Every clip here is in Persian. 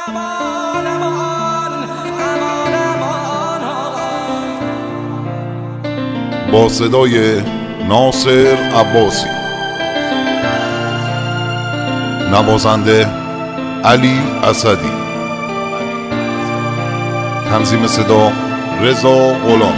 با صدای ناصر عباسی، نوازنده علی اسدی، تنظیم صدا رضا غلامی.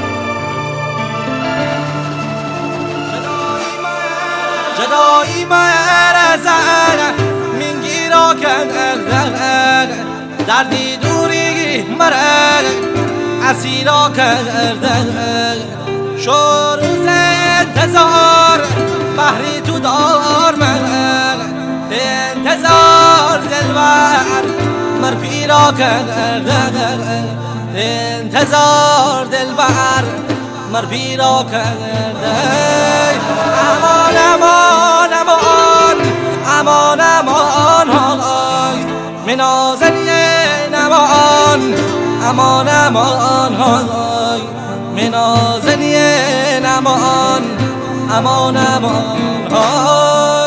جدایی مرزه منگیرا کرده دردی دوری مرگ اسیرا کرده شو روز انتظار بحری تو دار من انتظار دلبر مر پیرا کرده انتظار دلبر مر پیرا کرده امان امان امان امان امان های منازنی نمان امان امان های منازنی نمان امان امان های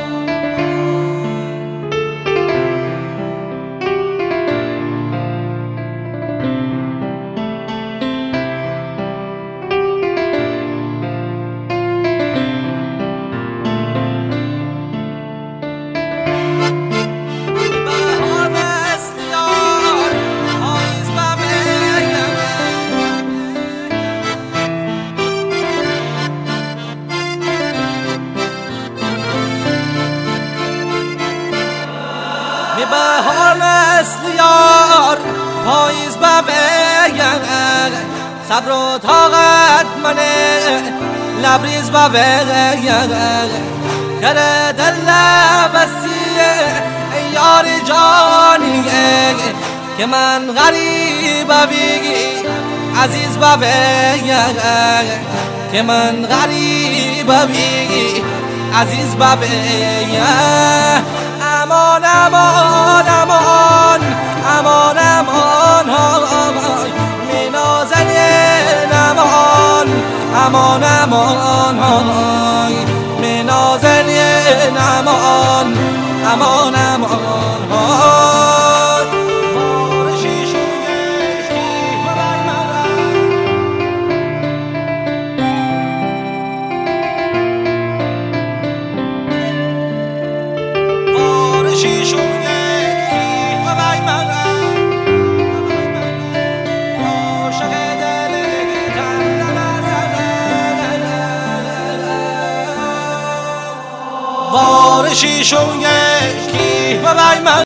بهار مثل یار پاییز بویگ صبر و طاقت منه لبریز بویگ کره دل وسیع یار جانیه که من غریب بویگی عزیز بویگ که من غریب بویگی عزیز بویگ امان امان امان امان امان های منازنی نمان امان امان های منازنی نمان امان امان های بارشی شویشی ببای شیشو یکی و بای مغم عاشق دل تن وار شیشو یکی و بای